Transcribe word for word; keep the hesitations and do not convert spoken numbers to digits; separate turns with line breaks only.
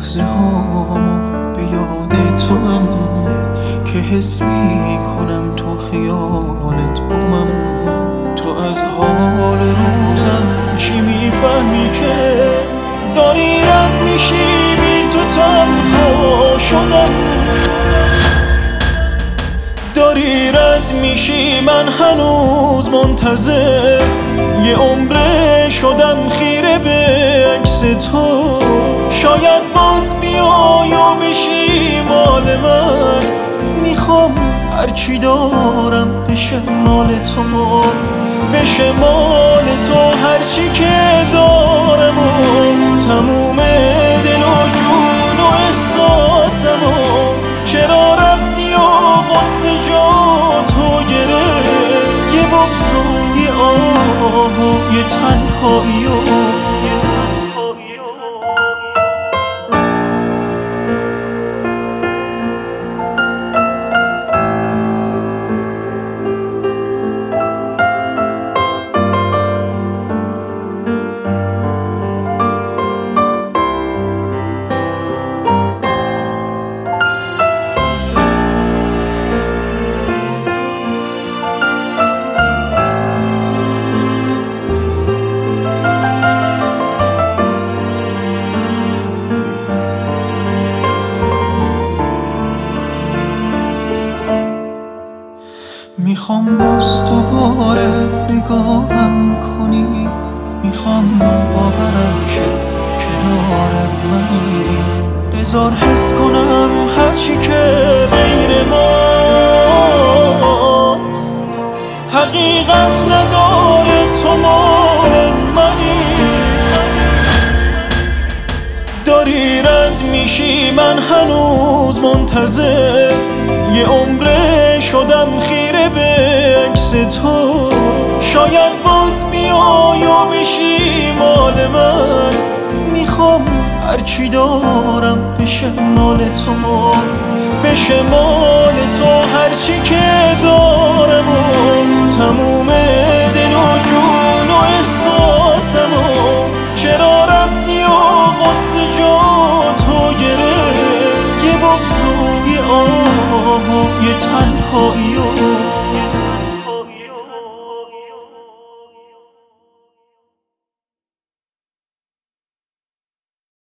لحظه ها به یاد تو هم که حس می کنم تو خیالت گمم. تو از حال روزم چی میفهمی که داری رد میشی بی تو تنها شدم. داری رد میشی من هنوز منتظر یه عمره شدم خیره به عکس تو. شاید باز بیای و بشی مال من. میخوام هرچی دارم بشه مال تو، بشه مال تو هرچی که دارم و تموم دل و جون و احساسم. و چرا رفتی و قصه جا تو گرفت یه بغض و یه آه و یه تنهایی و میخوام باز دوباره نگاهم کنی. میخوام باورم که کنار منی. بذار حس کنم هرچی که غیر ماست حقیقت نداره، تو مال منی. داری رد میشی من هنوز منتظر یه عمره شدم خیره به عکس تو. شاید باز بیای و بشی مال من. میخوام هرچی دارم بشه مال تو، بشه مال تو هرچی که دارم و تموم دل و جون و احساسم. و چرا رفتی و قصه جا تو گرفت یه بغض و یه آه و یه تنهایی